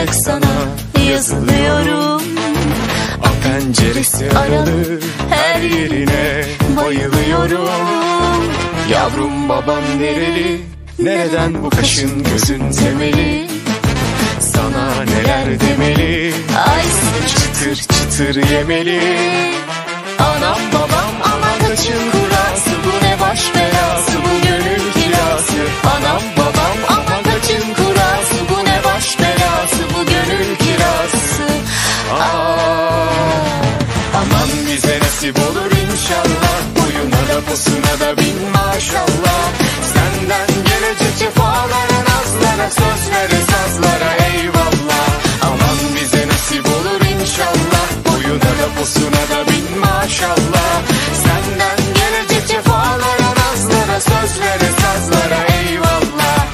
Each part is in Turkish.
bilerek sana yazılıyorum. Penceresi aralı her yerine bayılıyorum. Yavrum babam nereli, nereden bu kaşın gözün temeli? Sana neler demeli, ay çıtır çıtır yemeli. Anam babam aman kaçın kurası, bu ne baş belası, bu gönül kirası. Anam babam aman kaçın kurası, bu ne baş belası, bu gönül kirası. Aman bize nasip olur inşallah, boyuna da posuna da bin maşallah. Senden gelecek cefalara, nazlara, sözlere, sazlara eyvallah. Aman bize nasip olur inşallah, boyuna da posuna da bin maşallah. Senden gelecek cefalara, nazlara, sözlere, sazlara eyvallah.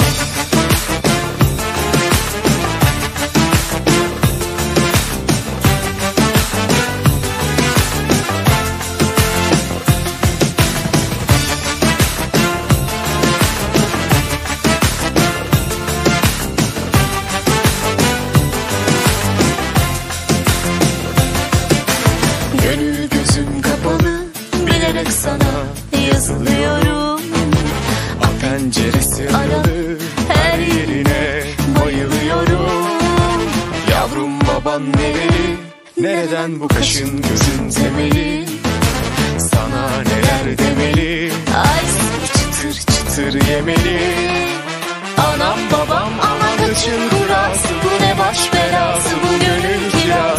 Gönül gözüm kapalı, bilerek sana yazılıyorum. Penceresi aralı her yerine bayılıyorum. Yavrum baban nereli, nereden bu kaşın gözün temeli? Sana neler demeli, ay çıtır çıtır yemeli. Anam babam aman kaçın kurası, bu ne baş belası, bu gönül kirası.